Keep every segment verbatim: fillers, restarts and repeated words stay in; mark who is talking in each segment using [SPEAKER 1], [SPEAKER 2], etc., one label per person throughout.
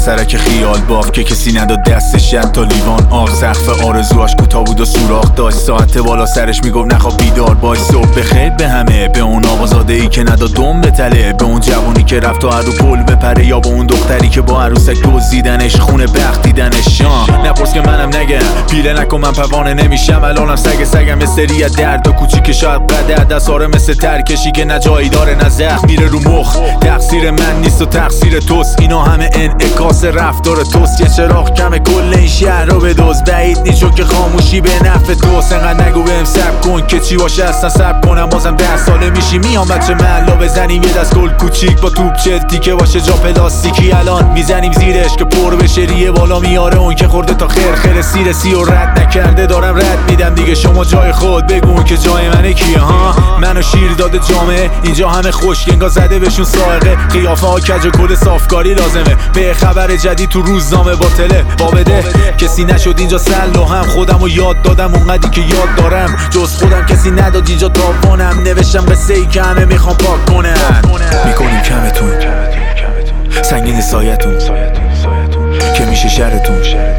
[SPEAKER 1] سرک خیال باف که کسی نداد دستش شد تا لیوان آب. سقف آرزوهاش کوتاه بود و سوراخ داشت، ساعت بالا سرش میگفت نخواب بیدار باش. صبح بخیر به همه، به اون آقازاده ای که نداد دم به تله، به اون جوونی که رفت تا رو پل بپره، یا به اون دختری که با عروسک دزدیدنش خونه بخت دیدنش. نپرس که منم نگم، پیله نکن من پروانه نمیشم، الانم سگ سگم استری درد و کوچیک شاید قدر دستاره مثل ترکشی که نه جایی داره نه زخم میره رو مخ. تقصیر من نیست و تقصیر توست، اینا همه انعکاس رفتار توست. یه چراغ کم کل این شهر رو بدوز، بعید نیست چون که خاموشی به نفع توست. انقدر نگو بهم صبر کن که چی باشه اصلا صبر کنم، بازم ده ساله میشی میام بچه محلا بزنیم یه دست گل کوچیک با توپ چلتی که باشه جا پلاستیکی، الان میزنیم زیرش که پر بشه ریه بالا میاره اون که خورده تا خیر خیر سیر سی و رد نکرده دارم رد میدم دیگه. شما جای خود بگون که جای منه کیه ها؟ منو شیر داده جامعه اینجا همه خوشگنگا زده بهشون سائقه، قیافه ها کج و کل صافکاری لازمه، به خبر جدید تو روزنامه باطله بابده. کسی نشد اینجا سل و هم خودمو یاد دادم اونقدی که یاد دارم، جز خودم کسی نداد اینجا تاوانم، نوشتم قصه ای که همه میخوام پاک کنن. میکنیم کمتون سنگین سایتون که میشه شرتون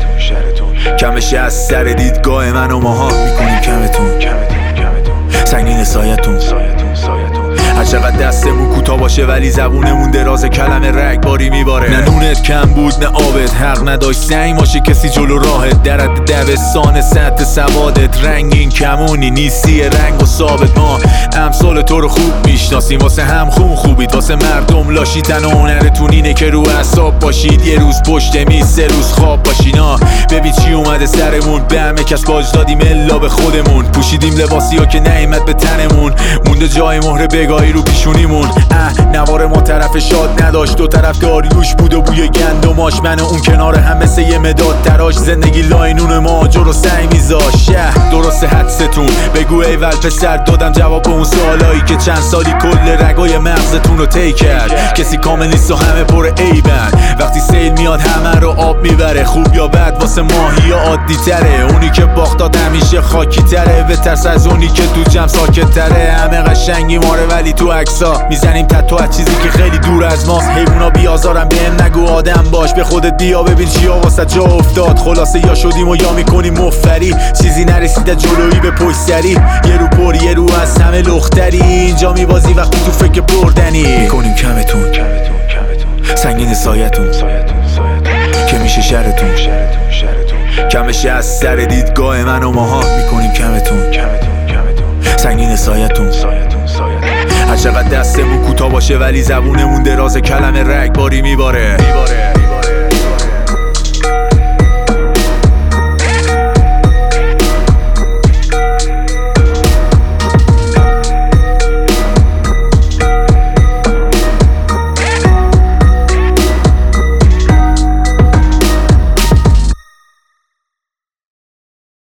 [SPEAKER 1] کمشه از سر دیدگاه من و ماها. میکنیم کمتون سنگین سایتون هر چقدر دستمون کوتاه باشه ولی زبونمون دراز، کلمه رگباری میباره. نه نونت کم بود نه آبت، حق نداشت سنگ باشه کسی جلو راهت. درد دبستان سطح سوادت رنگین کمونی نیستی رنگ و ثابت. ما امثال تو رو خوب میشناسیم، واسه هم خون خوبید، واسه مردم لاشیتن و هنرتون اینه که رو اعصاب باشید، یه روز پشت میز سه روز خواب باشینا. ببین چی اومده سرمون، به همه کس باج دادیم الا به خودمون، پوشیدیم لباسی ها که نعمت به تنمون، مونده جای مهر بگاهی رو پیشونیمون. اه نوار ما طرف شاد نداشت، دو طرف داریوش بود و بوی گندماش، من و اون کنار هم مثل یه مداد تراش، زندگی لاینون ماجر رو سعی میذاش. شه درسته حدستون بگو ایول پسر، دادم جواب به اون سوالایی که چند سالی کل رگای مغزتون رو طی کرد. کسی کامل نیست و همه پر عیبن، وقتی سیل میاد همه رو آب میبره، خوب یا بد واسه ماهی عادی تره، اونی که باختاد همیشه خاکی تره، بترس از اونی که تو جمع ساکت تره. همه قشنگی ماره ولی تو عکسا میزنیم تتو از چیزی که خیلی دور از ماست. حیونا بیازارم بهم نگو آدم باش، به خودت بیا ببین چیا واسه جا افتاد. خلاصه یا شدیم و یا میکنیم مفری، چیزی نرسیده جلویی به پشت سری، یه رو پر یه رو از همه لختری، اینجا میبازی وقتی تو فکر بردنی. میکنیم کمتون سنگین سایتون که میشه شرتون کمشه از سر دیدگاه من و ماها. میکنیم کمتون سنگین سایتون هر چقدر دستمون کوتاه باشه ولی زبونمون دراز، کلمه رگباری میباره.